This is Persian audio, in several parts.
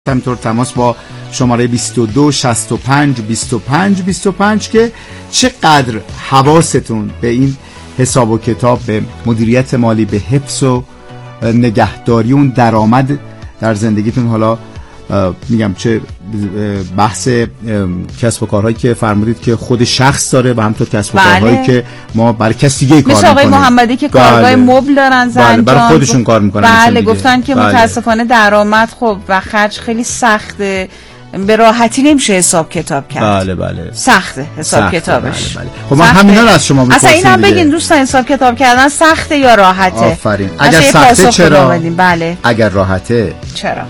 همینطور تماس با شماره 22 65 25 25 که چقدر حواستون به این حساب و کتاب، به مدیریت مالی، به حفظ و نگهداری اون درآمد در زندگیتون. حالا میگم چه بحث کسب و کارهایی که فرمودید که خود شخص داره و همونطور کسب و کارهایی که ما برای کسی دیگه کار میکنیم، مثل آقای محمدی که کارگاه مبل دارن زنجان، برای خودشون کار میکنن. بله گفتن که متاسفانه درآمد خب و خرج خیلی سخته، به راحتی نمیشه حساب کتاب کرد. بله سخته حساب کتابش. بله. خب من همینا رو از شما میپرسیم. اصلا اینا بگین دوستان، حساب کتاب کردن سخته یا راحته؟ آفرین. اگر سخته چرا؟ بله. اگر راحته چرا؟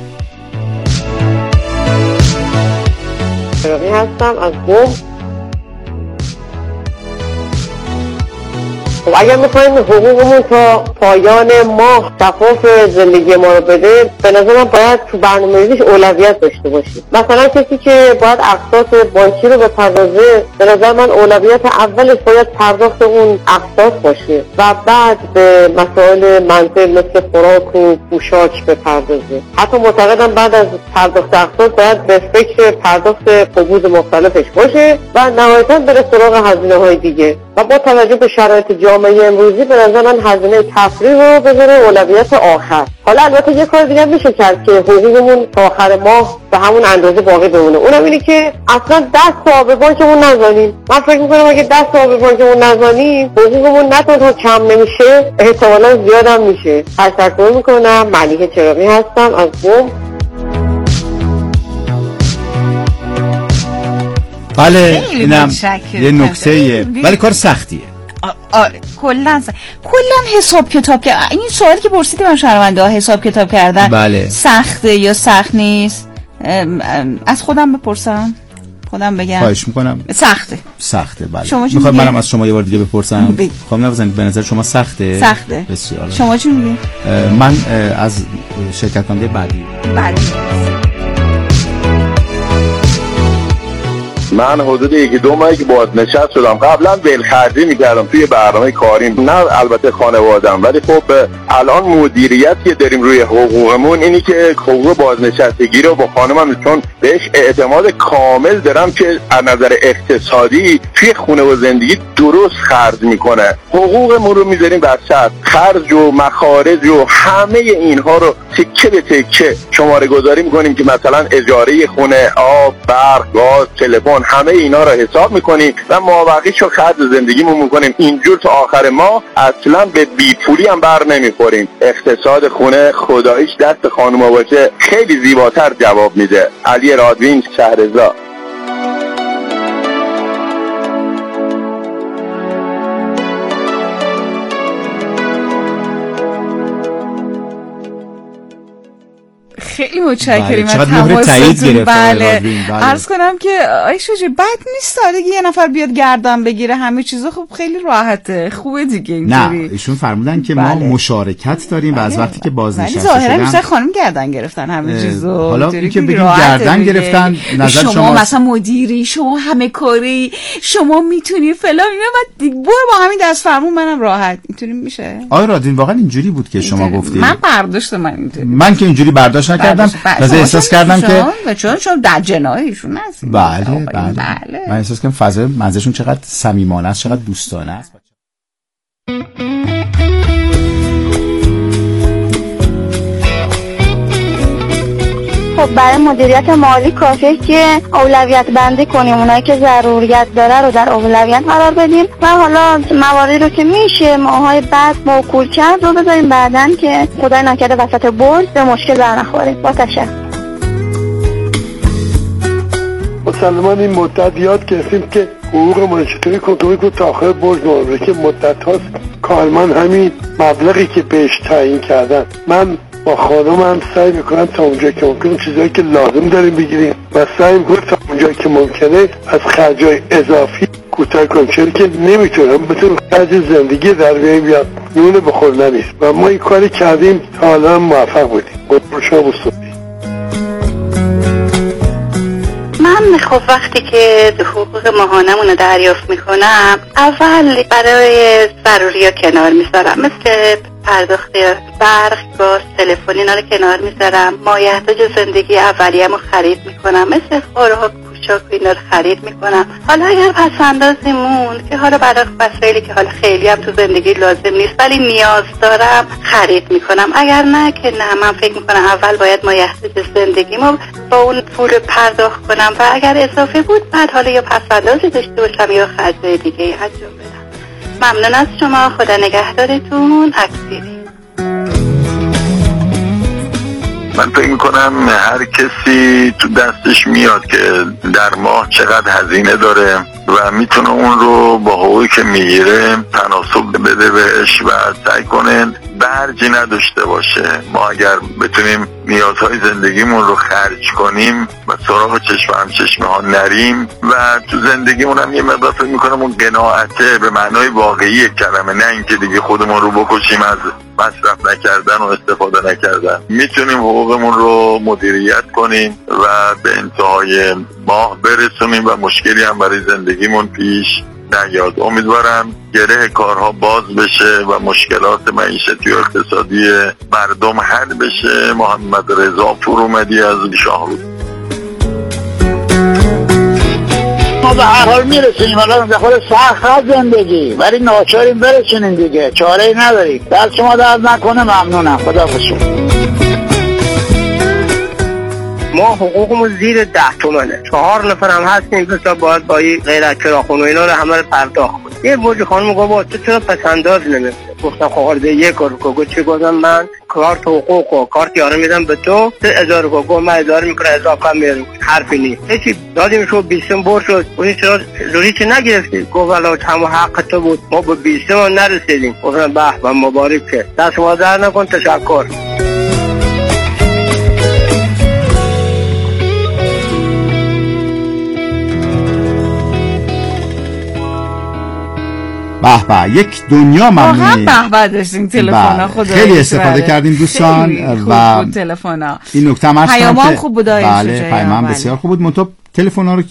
چراغی هستم از قم. خب اگر میخوایم حقوقمون تا پایان ماه شفاف زندگی ما رو بده، به نظرم باید تو برنامه‌ریزیش اولویت داشته باشیم. مثلا کسی که باید اقساط بانکی رو بپردازه، به نظر من اولویت اولش باید پرداخت اون اقساط باشه و بعد به مسائل منزل مثل خوراک و پوشاک بپردازه. حتی معتقدم بعد از پرداخت اقساط باید به فکر پرداخت حقوق مختلفش باشه و نهایتاً بره سراغ هزینه‌های دیگه. و با توجه به شرایط جامعه امروزی به نظر من هزینه تفریح رو بذاره اولویت آخر. حالا البته یه کار دیگه میشه کرد که حقوقمون تا آخر ماه به همون اندازه باقی بمونه. اونم اینه که اصلا دست آب بانکمون نزنیم. من فکر می‌کنم اگه دست آب بانکمون نزنیم، حقوقمون نه تنها کم نمیشه، احتمالاً زیاد هم میشه. تشکر میکنم. ملیحه چراغی هستم از قم. بله اینم یه نکته‌ایه ولی کار سختیه. کلا حساب کتاب که این سوالی که پرسیدی من شرمنده ها، حساب کتاب کردن بله. سخته یا سخت نیست؟ از خودم بپرسم، خودم بگم. خواهش میکنم. سخته بله. میخوام منم از شما یه بار دیگه بپرسم. خب نوزنید به نظر شما سخته؟ بسیار. شما چی میگی؟ من از شرکت کننده بعدی. من حدود 1-2 ماهی که بازنشست شدم. قبلا ولخرجی میکردم توی برنامه کاریم، نه البته خانوادم، ولی خب الان مدیریتی که داریم روی حقوقمون اینی که حقوق بازنشستگی رو با خانمم، چون بهش اعتماد کامل دارم که از نظر اقتصادی توی خونه و زندگی درست خرج میکنه، حقوقمون رو میذاریم وسط، خرج و مخارج و همه اینها رو تکه به تکه شماره گذاری میکنیم که مثلا اجاره خونه، آب، برق، گاز، تلفن، همه اینا رو حساب میکنیم و مابقیشو خرج زندگیمون میکنیم. اینجور تا آخر ما اصلا به بیپولی هم بر نمیخوریم. اقتصاد خونه خداییش دست خانوما باشه خیلی زیباتر جواب میده. علی رادوین، شهرزا. خیلی متشکریم از تماستون. بله. عرض کنم که آیشا جی بد نیست دیگه یه نفر بیاد گردن بگیره همه چیزا، خب خیلی راحته، خوبه دیگه اینجوری. نه ایشون فرمودن که ما مشارکت داریم و از وقتی که بازنشسته شدن ظاهرا بیشتر خانم گردن گرفتن همه چیزو. حالا این که بگیم گردن گرفتن، نظر شما مثلا مدیری، شما همه کاری، شما میتونی فلان اینا، بعد برو با همین دست فرمون منم راحت. اینطوری میشه؟ آقا رادین واقعا اینجوری بود که شما گفتید؟ من برداشت من که اینجوری برداشت نکردم، لازم احساس کردم که چون در جنایشون هست. بله. من احساس کردم فضای منزلشون چقدر صمیمانه است، چقدر دوستانه است. خب برای مدیریت مالی کافیه که اولویت بندی کنیم، اونایی که ضروریات داره رو در اولویت قرار بدیم و حالا مواردی رو که میشه ماهای بعد موکول کرد رو بذاریم بعدن که خدای نکرده وسط برج به مشکل در نخوریم. با تشکر. مسلمان این مدت یاد گرفتیم که حقوق ما چطوری کنترل کنیم تا آخر برج بمونه، که مدت هاست کارمند همین مبلغی که بهش تعیین کردن. من با خانمم سعی میکنم تا اونجا که ممکنه چیزایی که لازم داریم بگیریم و سعی میکنم تا اونجا که ممکنه از خرجای اضافی کوتاه کنیم، چون که نمیتونم بتونم خرج زندگی در بیاد نون بخور نمیست و ما این کاری کردیم تا حالا موفق بودیم. قربون شما بستونیم. من خب وقتی که حقوق ماهانمون رو دریافت میکنم اول برای ضروری ها کنار میذارم، مثل پرداخت برق، گاز، تلفن اینا رو کنار میذارم. مایحتاج زندگی اولیه‌مو خرید میکنم، مثل خوراک، پوشاک اینا رو خرید میکنم. حالا اگر پس‌اندازی موند که حالا برای مسائلی که حالا خیلی هم تو زندگی لازم نیست ولی نیاز دارم خرید میکنم. اگر نه که نه، من فکر میکنم اول باید مایحتاج زندگیمو با اون پول پرداخت کنم و اگر اضافه بود بعد حالا یا پس‌اندازی داشته باشم یا خرجای دیگه انجام بدم. ممنون از شما، خدا نگهدارتون. اکسیری. من فکر میکنم هر کسی تو دستش میاد که در ماه چقدر هزینه داره و میتونه اون رو با حقوقی که میگیره تناسب بده بهش و سعی کنه برجی نداشته باشه. ما اگر بتونیم نیازهای زندگیمون رو خرج کنیم و سراغ چشمه ها نریم و تو زندگیمون هم یه مقدار فکر میکنم اون قناعته به معنای واقعی کلمه، نه اینکه دیگه خودمون رو بکشیم از مصرف نکردن و استفاده نکردن، میتونیم حقوقمون رو مدیریت کنیم و به انتهای ماه برسونیم و مشکلی هم برای زندگیمون پیش نیاد. امیدوارم گره کارها باز بشه و مشکلات معیشتی و اقتصادی مردم حل بشه. محمد رضا فرومدی از شاهرود. ما به هر حال میرسونیم، حالا به خود سخت زندگی ولی ناچاریم برسونیم دیگه، چاره ای نداریم. دست شما درد نکنه. ممنونم. خداحافظ. ما حقوقمون زیر 10 تومنه، 4 نفرم هستیم، بسا باید با غیر از چراغخونه و اینا رو همه رو پرداخت کنیم. یه موجی خانم گفت با تو چرا پسنداز نمیشه؟ گفتم خورده یک کار چی گفتم من کارت حقوق و کارت یارو میدم به تو 1000 گفت من 1000 میکنه اضافه میارم، حرفی نیست. هیچی دادیم شو 20 بر شد. اون چرا زوری چه نگرفتی؟ گفت والا تمام حق تو بود، ما به 20 نرسیدیم. گفتم به مبارک، دست شما در نکن. تشکر. به به، یک دنیا ممنونی. واقعا به به داشتیم تلفن ها. خدا خیلی استفاده کردیم دوستان و تلفن ها. این نکته هم پیام خوب بود. بله پیام بسیار خوب بود. منتها تلفن ها رو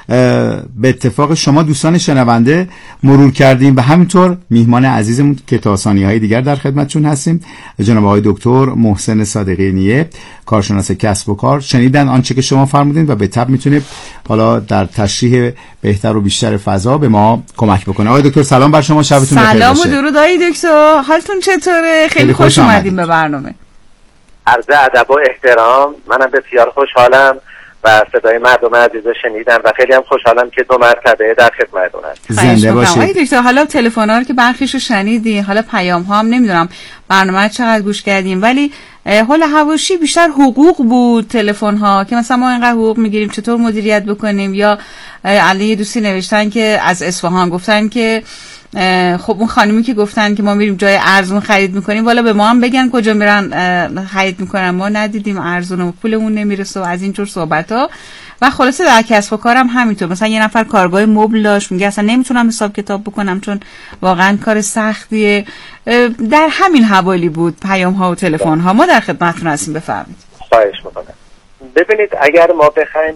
به اتفاق شما دوستان شنونده مرور کردیم و همینطور میهمان عزیزمون که تا ثانیه‌های دیگر در خدمتشون هستیم، جناب آقای دکتر محسن صادقی نیه، کارشناس کسب و کار، شنیدن آنچه که شما فرمودین و به تبع میتونه حالا در تشریح بهتر و بیشتر فضا به ما کمک بکنه. آقای دکتر سلام بر شما، شبتون بخیر باشه. سلام و درود آقای دکتر، حالتون چطوره؟ خیلی خوش اومدین به برنامه. عرض ادب و احترام. منم بسیار خوشحالم و صدای مردم عزیز شنیدم و خیلی هم خوشحالم که 2 مرتبه در خدمتتون هستم. زنده باشید. آقای دکتر حالا تلفن‌ها رو که برخیشو شنیدین، حالا پیام‌ها هم نمیدونم برنامه چقدر گوش کردیم، ولی حال حواشی بیشتر حقوق بود تلفن‌ها که مثلا ما اینقدر حقوق میگیریم چطور مدیریت بکنیم. یا علی دوستی نوشتن که از اصفهان گفتن که خب اون خانمی که گفتن که ما میریم جای ارزون خرید میکنیم، والا به ما هم بگن کجا میرن خرید میکنن، ما ندیدیم ارزون و پولمون نمیرسه و از اینجور صحبت‌ها. و خلاصه در کسب و کارم همینطور. مثلا یه نفر کارگاه مبل داشت، میگه اصلا نمیتونم حساب کتاب بکنم چون واقعا کار سختیه. در همین حوالی بود پیام ها و تلفن ها. ما در خدمتتون هستیم، بفرمایید. خواهش میکنم. ببینید اگر ما بخوایم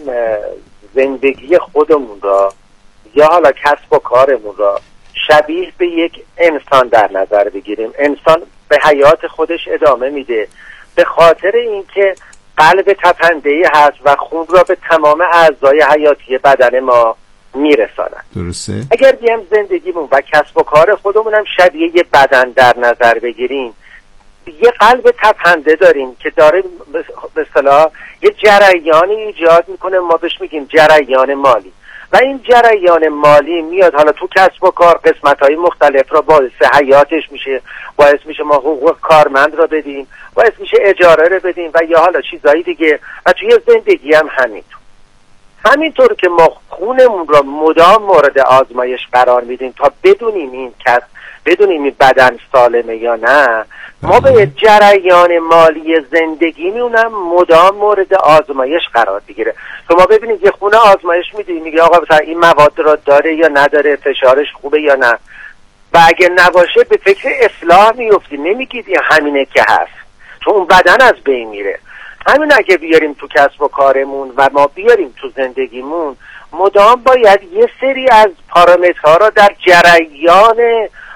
زندگی خودمون را یا حالا کسب و کارمون را شبیه به یک انسان در نظر بگیریم، انسان به حیات خودش ادامه میده به خاطر اینکه قلب تپنده‌ای هست و خون را به تمام اعضای حیاتی بدن ما میرساند. درسته. اگر بیام زندگیمون و کسب و کار خودمون هم شبیه یه بدن در نظر بگیریم، یه قلب تپنده داریم که داره به اصطلاح یه جریانی ایجاد میکنه، ما بهش میگیم جریان مالی. و این جریان مالی میاد حالا تو کسب و کار قسمت‌های مختلف را باعث حیاتش میشه، باعث میشه ما حقوق کارمند را بدیم، باعث میشه اجاره رو بدیم و یا حالا چیزایی دیگه. و توی زندگی هم همینطور که ما خونمون را مدام مورد آزمایش قرار میدیم تا بدونیم این بدن سالمه یا نه، ما به جریان مالی زندگیمون هم مدام مورد آزمایش قرار بگیره. شما ببینید یه خونه آزمایش میدید، میگه آقا مثلا این مواد را داره یا نداره، فشارش خوبه یا نه، و اگه نباشه به فکر اصلاح میفتی، نمیگید این همینه که هست، چون اون بدن از بین میره. همین اگه بیاریم تو کسب و کارمون و ما بیاریم تو زندگیمون، مدام باید یه سری از پارامترها را در جریان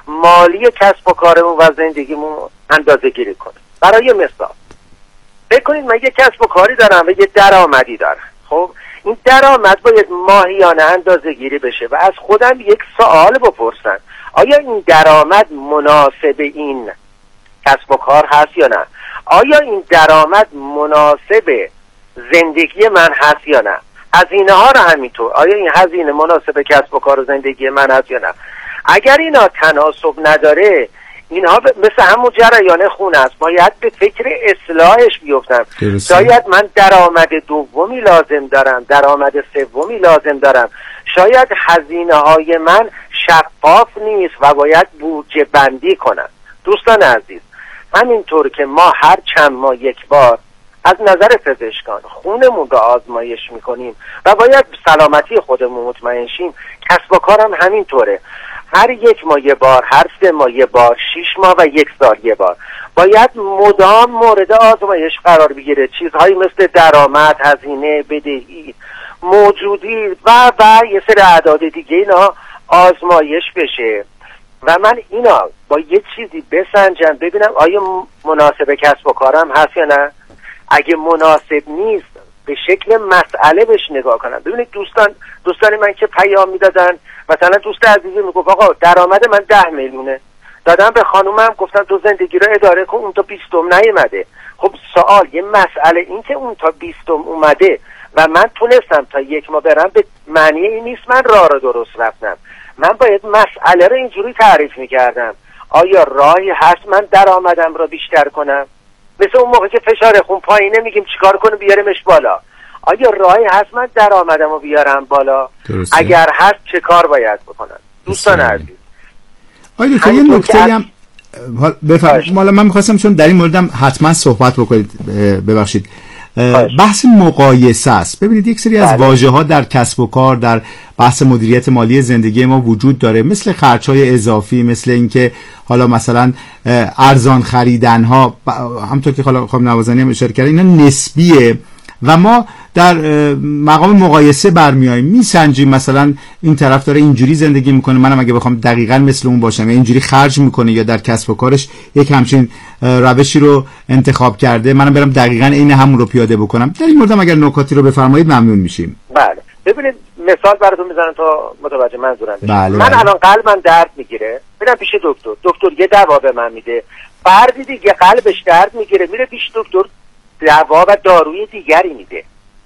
مالی کسب و کارمون و زندگیمون اندازه گیری کنیم. برای مثال فکر کنید من یک کسب و کاری دارم و یک درآمدی دارم. خب این درآمد باید ماهیانه اندازه گیری بشه و از خودم یک سوال بپرسم: آیا این درآمد مناسب این کسب و کار هست یا نه؟ آیا این درآمد مناسب زندگی من هست یا نه؟ هزینه ها رو همینطور، آیا این هزینه مناسب کسب و کار و زندگی من هست یا نه؟ اگر اینا تناسب نداره، اینها مثل همون جریان خون است، باید به فکر اصلاحش بیفتم. شاید من درآمد دومی لازم دارم، درآمد سومی لازم دارم، شاید هزینه های من شفاف نیست و باید بودجه بندی کنم. دوستان عزیز، همینطور که ما هر چند ماه یک بار از نظر پزشکان خونمون رو آزمایش میکنیم و باید سلامتی خودمون مطمئن شیم، کسب و کارم همینطوره. هر یک ماه یه بار، هر 3 ماه یه بار، 6 ماه و 1 سال یه بار باید مدام مورد آزمایش قرار بگیره. چیزهایی مثل درآمد، هزینه، بدهی، موجودی و یه سری اعداد دیگه اینا آزمایش بشه و من اینا با یه چیزی بسنجم ببینم آیا مناسب کسب و کارم هست یا نه. اگه مناسب نیست به شکل مسئله بهش نگاه کنم. ببینید دوستان من که پیام میدادن، مثلا دوست عزیزی میگفت آقا درآمد من 10 میلیونه، دادم به خانومم گفتم تو زندگی رو اداره کن، اون تا 20 نیومده. خب سوال، یه مسئله این که اون تا 20 اومده و من تونستم تا 1 ماه برم به معنی این نیست من راه رو درست رفتم. من باید مسئله رو اینجوری تعریف میکردم: آیا راهی هست من درآمدم رو بیشتر کنم؟ مثل اون موقع که فشار خون پایینه میگیم چیکار کنم بیاریمش بالا. آیا راهی هست من درآمدم رو بیارم بالا؟ درسته. اگر هست چه کار باید بکنم؟ دوستان عزیز، آیا دکتر یه نکته هم بفرمایید. من می‌خواستم چون در این موردم حتما صحبت بکنید، ببخشید، بحث مقایسه است. ببینید یک سری از واژه‌ها در کسب و کار، در بحث مدیریت مالی زندگی ما وجود داره، مثل خرج‌های اضافی، مثل اینکه حالا مثلا ارزان خریدن‌ها، همونطور که خانم نوازنی هم اشاره کردن، اینا نسبیه و ما در مقام مقایسه برمیاییم، میسنجیم مثلا این طرف داره اینجوری زندگی میکنه، منم اگه بخوام دقیقاً مثل اون باشم یا اینجوری خرج میکنه یا در کسب و کارش یک همچین روشی رو انتخاب کرده، منم برم دقیقاً این همون رو پیاده بکنم. در این مورد اگر نکاتی رو بفرمایید ممنون میشیم. بله، ببینید مثال براتون میزنم تا متوجه منظورم بشید. من الان قلبم درد میگیره، میرم پیش دکتر یه دوا به من میده. فردی دیگه قلبش درد میگیره میره پیش دکتر، دوا و داروی دیگری میده.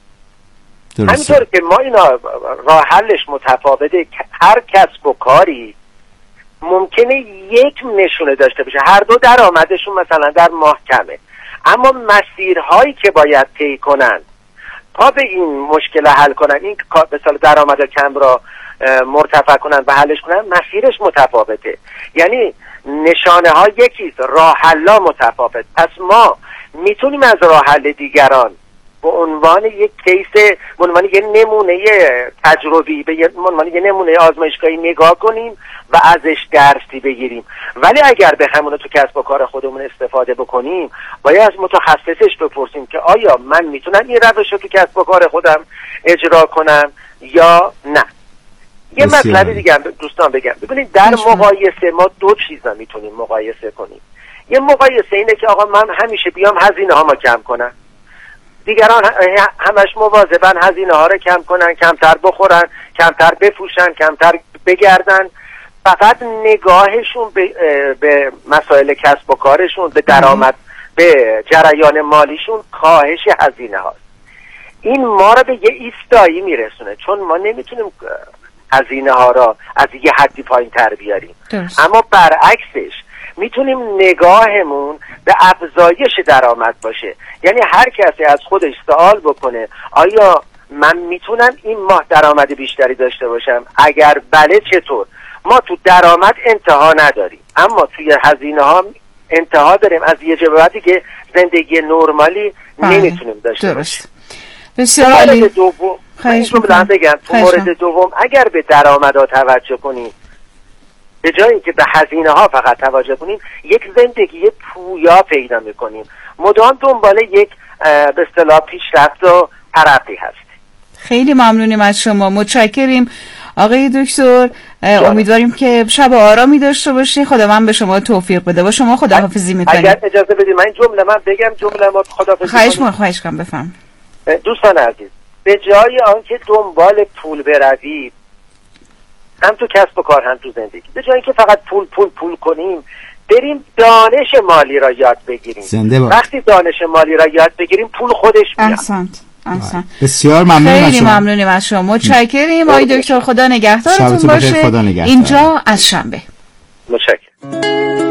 همینطور که ما اینا راه حلش متفاوته. هر کسب و کاری ممکنه یک نشونه داشته باشه، هر دو درآمدشون مثلا در ماه کمه، اما مسیرهایی که باید طی کنن تا به این مشکل حل کنن، این مثلا درآمد کم را مرتفع کنن و حلش کنن، مسیرش متفاوته. یعنی نشانه ها یکیست، راه حل‌ها متفاوت. پس ما میتونیم از راه حل دیگران به عنوان یک کیس، به عنوان یک نمونه تجربی، به عنوان یک نمونه آزمایشگاهی نگاه کنیم و ازش درسی بگیریم. ولی اگر به همون تو کسب و کار خودمون استفاده بکنیم، باید از متخصصش بپرسیم که آیا من میتونم این روش رو تو کسب و کار خودم اجرا کنم یا نه. یه مطلب دیگه هم دوستان بگم. ببینید در مقایسه ما 2 چیزا میتونیم مقایسه کنیم. یه مقایسه اینه که آقا من همیشه بیام هزینه ها ما کم کنم، دیگران همش مواظبن هزینه ها رو کم کنن، کمتر بخورن، کمتر بفروشن، کمتر بگردن. فقط نگاهشون به مسائل کسب و کارشون، به درآمد، به جریان مالیشون کاهش هزینه هاست. این ما رو به یه ایستایی میرسونه، چون ما نمیتونیم هزینه ها را از یه حدی پایین تر بیاریم. اما برعکسش میتونیم نگاهمون به افزایش درآمد باشه. یعنی هر کسی از خودش سوال بکنه آیا من میتونم این ماه درآمد بیشتری داشته باشم؟ اگر بله چطور؟ ما تو درآمد انتها نداریم، اما توی هزینه ها انتها داریم. از یه جبه بعدی که زندگی نرمالی نمیتونیم داشته باشیم. بسیار عالی. تو مورد دوم اگر به درآمدها توجه کنیم، به جایی که به هزینه ها فقط توجه کنیم، یک زندگی پویا پیدا میکنیم. مدام دنبال یک به اصطلاح پیشرفت و ترقی هست. خیلی ممنونیم از شما، متشکریم. آقای دکتر امیدواریم که شب آرامی داشته باشی. خداوند به شما توفیق بده. با شما خداحافظی میکنیم. اگر اجازه بدید من جمله بگم جمله ما خداحافظی. خواهش کنم بفهم. دوستان عزیز، به جای آنکه دنبال پول بروید، هم تو کسب و کار هم تو زندگی، به جای اینکه فقط پول کنیم، بریم دانش مالی را یاد بگیریم. وقتی دانش مالی را یاد بگیریم پول خودش میاد. احسنت. بسیار ممنونم. خیلی ممنونیم از شما. متشکریم آقای دکتر. خدا نگهدارتون باشه. اینجا از شنبه. متشکرم.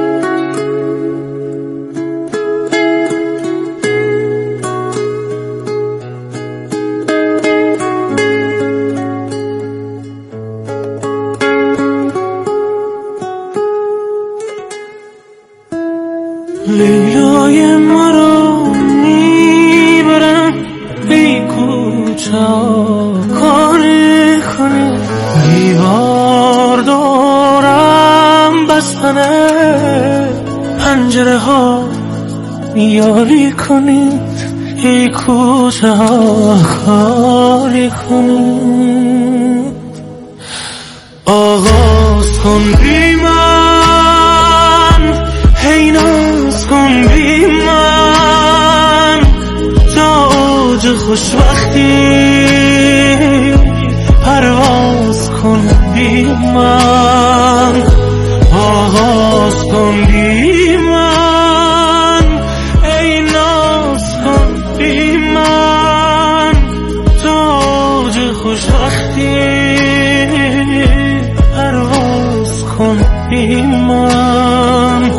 لیلای ما رو میبرم ای کوچا کاری کنی، دیوار دورم بستنه، پنجره ها یاری کنید، ای کوچه ها کاری کنید. آغاز کن بی من، هی ناز کن بی من، تا اوج خوشبختی پرواز کن بی من، آغاز کن بی من، ای ناز کن بی من، تا اوج خوشبختی پرواز کن بی من.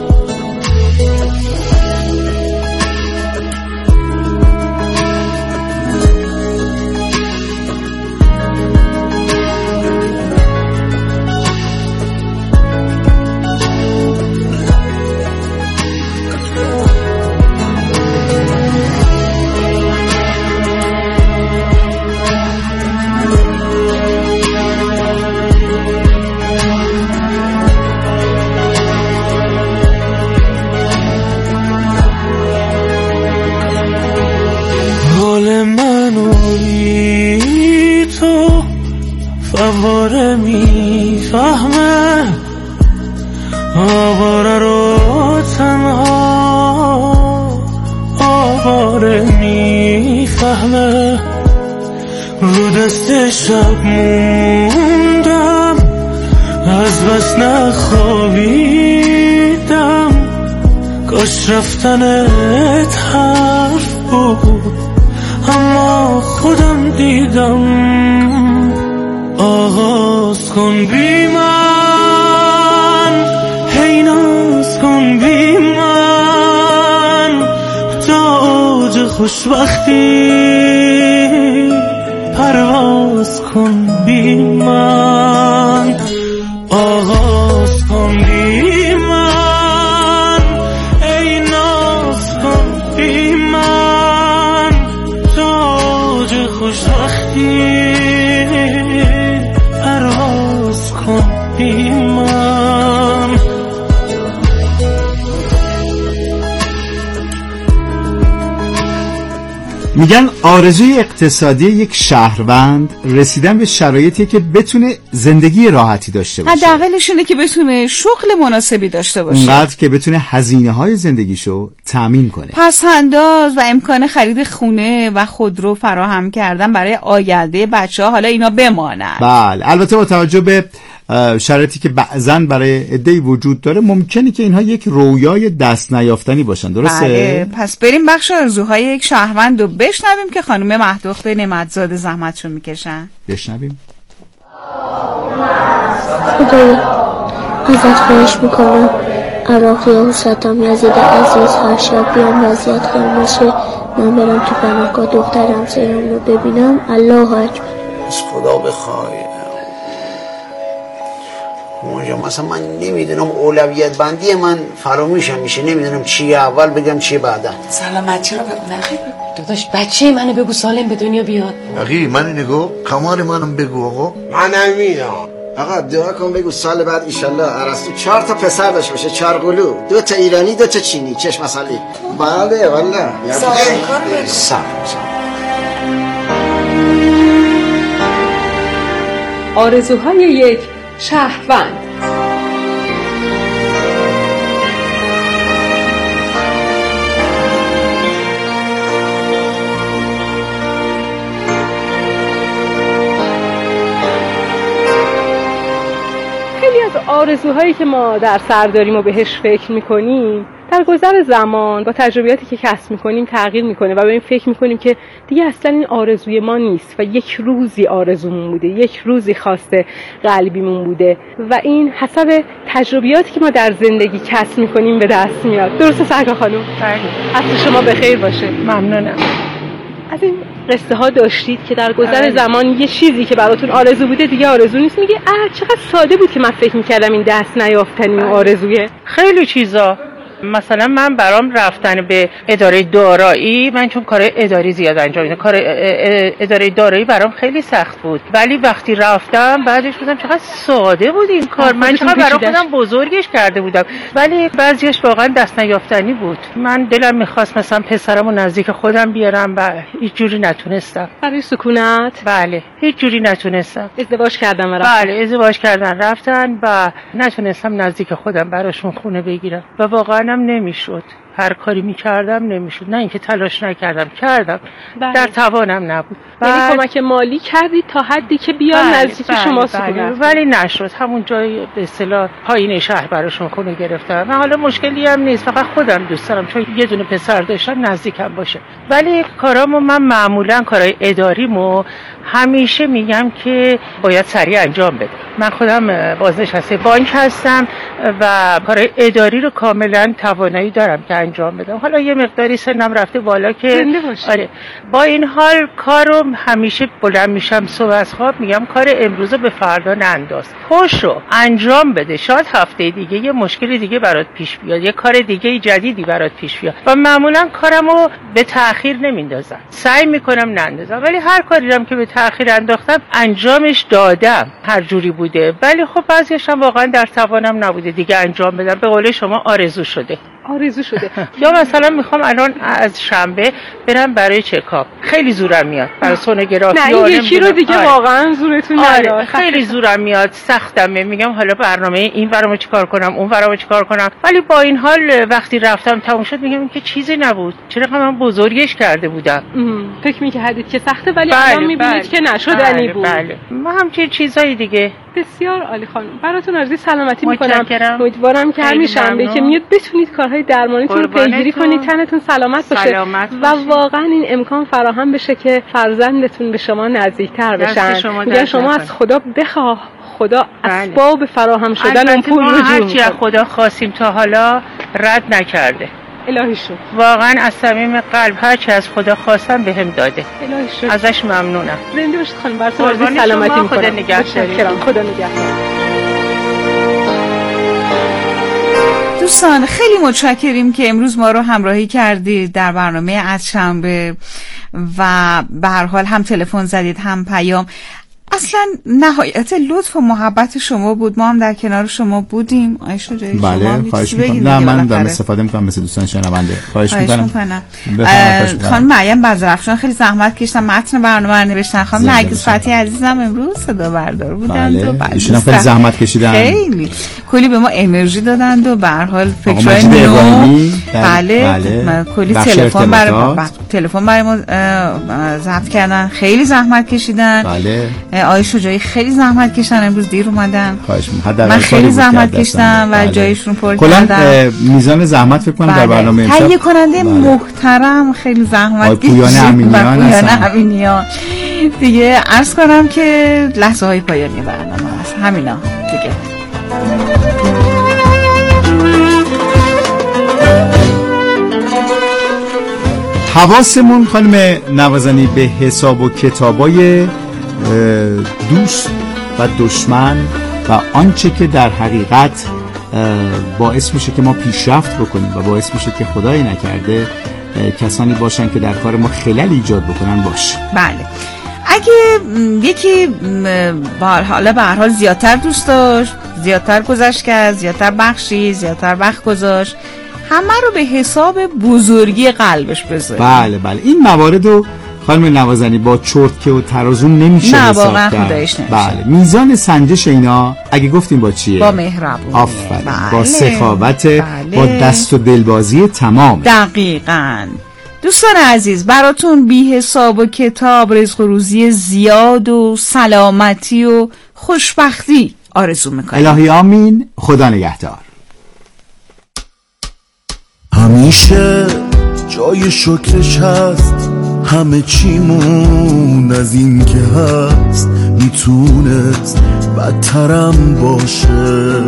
فواره میفهمه آواره رو تنها، آواره میفهمه رو دست شب موندم، از بس نخوابیدم، کاش رفتنت حرف بود اما خودم دیدم. آغاز کن بی من، هی ناز کن بی من، تا اوج خوشبختی پرواز کن بی من، آغاز کن بی من، ای ناز کن بی من، تا اوج خوشبختی پرواز کن بی من. میگن آرزوی اقتصادی یک شهروند رسیدن به شرایطی که بتونه زندگی راحتی داشته باشه. حداقلش اینه که بتونه شغل مناسبی داشته باشه، اونقدر که بتونه هزینه‌های زندگیشو تامین کنه. پس‌انداز و امکان خرید خونه و خودرو فراهم کردن برای آینده بچه‌ها، حالا اینا بمانن. بله، البته با توجه به شرایطی که بعضن برای عده‌ای وجود داره ممکنه که اینها یک رویای دست نیافتنی باشن. درسته؟ بله، پس بریم بخش آرزوهای یک شهروند رو بشنویم که خانم مهدوخت نعمتزاده زحمتشو میکشن. بشنویم. خدایا ازت خواهش میکنم عراقی و صدام یزید عزیز هر شب بیان وضعیت قرمز شه، من برم تو پناهگاه دخترم سیرم رو ببینم. الله اکبر. از خدا بخوای اونجا مثلا من نمیدونم اولویت بندی من فرامیشم میشه، نمیدونم چیه اول بگم چیه بعدا. سلامتی رو بگو نخی داداش، بچه منو بگو سالم به دنیا بیاد. آقی منو نگو، کمال منم بگو آقا. من نمیدونم آقا دعا کن بگو سال بعد ایشالله ارسطو 4 تا پسر داشته باشه، 4 قلو، 2 تا ایرانی 2 تا چینی، چشم مسئله. بله والله سلام. آرزوهای یک شهروند. خیلی از آرزوهایی که ما در سر داریم و بهش فکر میکنیم در گذر زمان با تجربیاتی که کسب میکنیم تغییر میکنه و به این فکر میکنیم که دیگه اصلا این آرزوی ما نیست و یک روزی آرزومون بوده، یک روزی خواسته قلبیمون بوده و این حسب تجربیاتی که ما در زندگی کسب میکنیم به دست میاد. درسته سرکار خانم؟ بله. عصر شما بخیر باشه. ممنونم. از این قصه ها داشتید که در گذر زمان یه چیزی که براتون آرزو بوده دیگه آرزو نیست؟ میگه چقدر ساده بود که من فکر میکردم این دست نیافتنی آرزویه. خیلی چیزا، مثلا من برام رفتن به اداره دارایی، من چون کار اداری زیاد انجام میدم، کار اداره دارایی برام خیلی سخت بود، ولی وقتی رفتم بعدش بودم چقدر ساده بود این کار، من چقدر برام خودم بزرگش کرده بودم، ولی بعضیش واقعا دست نیافتنی بود. من دلم میخواست مثلا پسرمو نزدیک خودم بیارم و هیچ جوری نتونستم. برای سکونت؟ بله، هیچ جوری نتونستم. ازدواج کردن و رفتن؟ بله، ازدواج کردن رفتن و نتونستم نزدیک خودم براشون خونه بگیرم و واقعا هم نمیشد. هر کاری میکردم نمیشد، نه اینکه تلاش نکردم، کردم. بله. در توانم نبود. یعنی کمک مالی کردید تا حدی که بیان نزدیک شما سکونت؟ ولی نشد. همون جای به اصطلاح پایین شهر براشون خونه گرفتم. من حالا مشکلی هم نیست، فقط خودم دوست دارم چون یه دونه پسر داشتم نزدیکم باشه. ولی کارامو من معمولا کارهای اداریمو همیشه میگم که باید سریع انجام بدم. من خودم بازنشسته بانک هستم و کارهای اداری رو کاملا توانایی دارم که انجام بدم. حالا یه مقداری سنم رفته بالا که آره، با این حال کارو همیشه بلند میشم صبح از خواب میگم کار امروز رو به فردا ننداز، خوشو انجام بده، شاید هفته دیگه یه مشکل دیگه برات پیش بیاد، یه کار دیگه جدیدی برات پیش بیاد و معمولا کارمو به تأخیر نمیندازم، سعی میکنم نندازم، ولی هر کاری هم که به تأخیر انداختم انجامش دادم هر جوری بوده، ولی خب بعضیش هم واقعا در توانم نبوده دیگه انجام بدم. به قول شما آرزو شده. یا مثلا میخوام الان از شنبه برم برای چکاپ، خیلی زورم میاد برای سونوگرافی. نه این یکی رو دیگه واقعا زورتون نمیاد. خیلی زورم میاد، سختمه، میگم حالا برنامه این برامو چیکار کنم، اون برامو چیکار کنم، ولی با این حال وقتی رفتم تموم شد میگم این که چیزی نبود، چرا من بزرگش کرده بودم. فکر میکردید که سخته ولی الان میبینید که نشدنی بود. بله. ما همچین چیزایی دیگه. بسیار عالی خانم، براتون آرزوی سلامتی میکنم. امیدوارم که همین شنبه که میاد بتونید کارهای درمانیتون رو پیگیری کنید، تنتون سلامت باشه و واقعا این امکان فراهم بشه که فرزندتون به شما نزدیکتر بشن. میگن شما از خدا بخواه، خدا اسباب فراهم شدن اون پول رو هرچی از خدا خواستیم تا حالا رد نکرده. الهی شکر. واقعا از صمیم قلب هرچی از خدا خواستم بهم داده. الهی شکر. ازش ممنونم. زنده باشید خانم، براتون آرزوی سلامتی میکنم. خدا نگهدار. خدا نگهدار. دوستان خیلی متشکریم که امروز ما رو همراهی کردید در برنامه از شنبه و به هر حال هم تلفن زدید هم پیام. اصلا نهایت لطف و محبت شما بود، ما هم در کنار شما بودیم. آیشو جایی بله، شما خواهش میکنم. نه من دارم استفاده میکنم مثل دوستان شنونده. خواهش میکنم. خانم مریم بزرفشان خیلی زحمت کشیدن، متن برنامه رو نوشتن. خانم نرگس فتی عزیزم امروز صدا بردار بودند و ایشون خیلی زحمت کشیدن، خیلی کلی به ما انرژی دادند و به هر حال فکرای نو. بله کلی تلفن برای ما ضبط کردن، خیلی زحمت کشیدن. بله آقای شجاعی خیلی زحمت کشیدن، امروز دیر اومدن. من خیلی زحمت کشیدم و جایشون پر کردم. میزان زحمت فکر کنم در برنامه امشب تهیه کننده محترم خیلی زحمت کشیدن. پویان امینیان دیگه عرض کنم که لحظه های پایانی برنامه هست همینا دیگه. حواسمون خانم نوازنی به حساب و کتابای دوست و دشمن و آنچه که در حقیقت باعث میشه که ما پیشرفت بکنیم و باعث میشه که خدای نکرده کسانی باشن که در کار ما خلل ایجاد بکنن باشه. بله اگه یکی حالا به هر حال زیادتر دوست داشت، زیادتر گذشت کرد، زیادتر بخشید، زیادتر وقت گذاشت، همه رو به حساب بزرگی قلبش بذاره. بله این موارد رو خانم نوازنی با چرتکه و ترازون نمیشه نه حساب واقعا کرد. خودش نمیشه. بله میزان سنجش اینا اگه گفتیم با چیه؟ با مهربونی. آفرین. بله. با سخاوت، بله. با دست و دلبازی تمام. دقیقاً. دوستان عزیز براتون بی حساب و کتاب رزق و روزی زیاد و سلامتی و خوشبختی آرزو میکنم. الهی آمین. خدا نگهدار. همیشه جای شکرش هست، همه چیمون از این که هست میتونست بدترم باشه.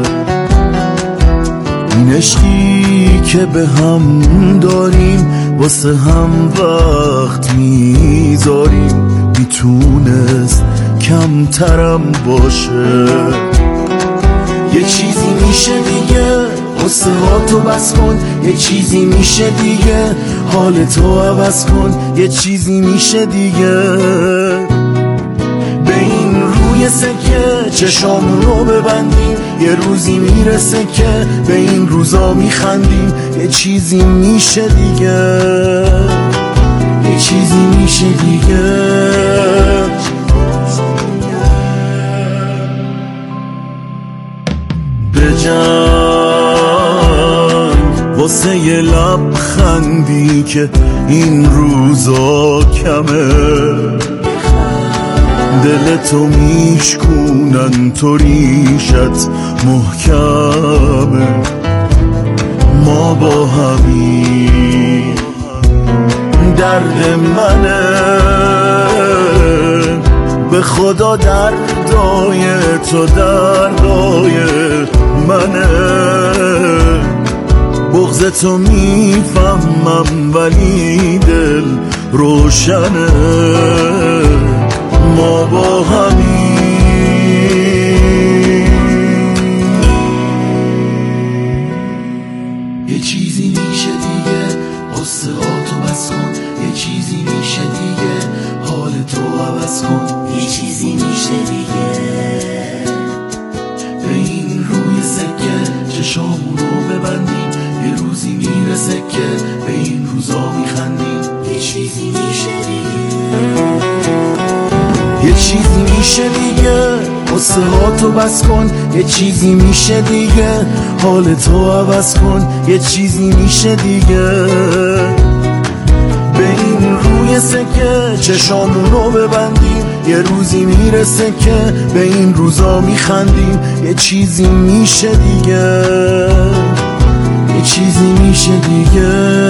این عشقی که به هم داریم واسه هم وقت میذاریم میتونست کمترم باشه. یه چیزی میشه دیگه قصه ها تو بس کن، یه چیزی میشه دیگه حالتو عوض کن، یه چیزی میشه دیگه به این روی سکه چشامون رو ببندیم، یه روزی میرسه که به این روزا میخندیم، یه چیزی میشه دیگه، یه چیزی میشه دیگه. بجنگ واسه یه لبخندی که این روزا کمه، دلتو میشکونن تو ریشت محکمه. ما با همین درد منه، به خدا دردای تو دردای منه. بغض تو میفهمم ولی دل روشنه. ما با همین یه چیزی میشه دیگه قصه ها تو بس کن، یه چیزی میشه دیگه حال تو عوض کن، یه چیزی میشه دیگه به این روی سکه چشامون رو ببندیم، یه روزی میرسه که به این روزا میخندیم، یه چیزی میشه دیگه، یه چیزی میشه دیگه قصه ها تو بس کن، یه چیزی میشه دیگه حال تو عوض کن، یه چیزی میشه دیگه به این روی سکه چشامون رو ببندیم، یه روزی میرسه که به این روزا میخندیم، یه چیزی میشه دیگه، یه چیزی میشه دیگه.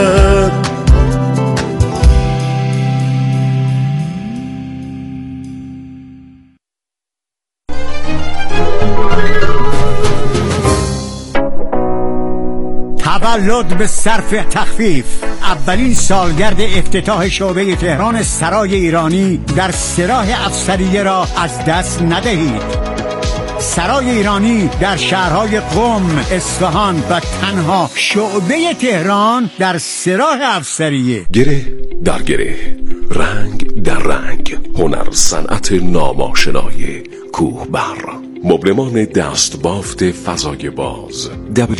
تولد به صرف تخفیف. اولین سالگرد افتتاح شعبه تهران سرای ایرانی در سراح افسریه را از دست ندهید. سرای ایرانی در شهرهای قم، اصفهان و تنها شعبه تهران در سراح افسریه. گره در گره، رنگ در رنگ، هنر صنعت ناماشنای کوهبر. مبلمان دست بافت فضای باز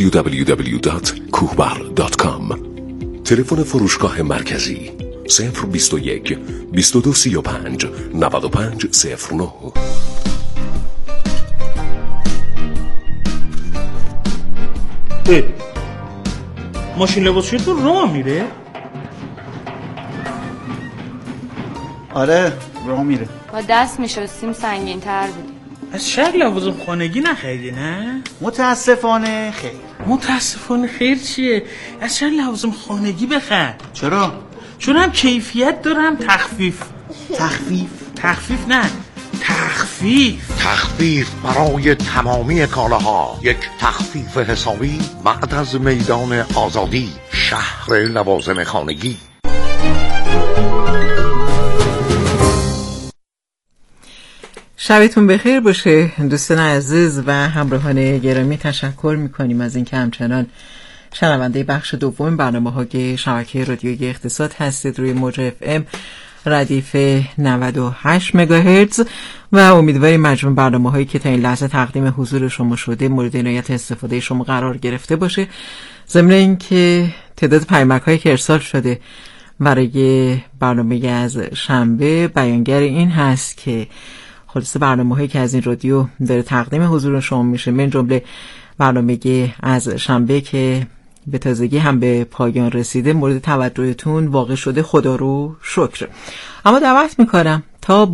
www.kuhbar.com. تلفن فروشگاه مرکزی 021 2235 9509. ماشین لباسشویی تو راه میره؟ آره راه میره. با دست میشستیم سنگین تر بود. از شهر لوازم خانگی نخریدی نه؟ متاسفانه خیر. متاسفانه خیر چیه؟ از شهر لوازم خانگی بخر. چرا؟ چون هم کیفیت داره هم تخفیف. تخفیف نه تخفیف برای تمامی کالاها. یک تخفیف حسابی بعد از میدان آزادی، شهر لوازم خانگی. شبتون بخیر باشه دوستان عزیز و همراهان گرامی. تشکر میکنیم از اینکه همچنان شنونده بخش دوم برنامه‌های شبکه رادیویی اقتصاد هستید روی موج FM ردیف 98 مگاهرتز و امیدواریم مجموع برنامه‌هایی که تا این لحظه تقدیم حضور شما شده مورد عنایت استفاده شما قرار گرفته باشه. ضمن اینکه تعداد پیامک‌هایی که ارسال شده برای برنامه از شنبه بیانگر این هست که خلاصه برنامه‌هایی که از این رادیو داره تقدیم حضور شما میشه، من جمله برنامه از شنبه که به تازگی هم به پایان رسیده، مورد توجهتون واقع شده، خدا رو شکر. اما دعوت میکنم تا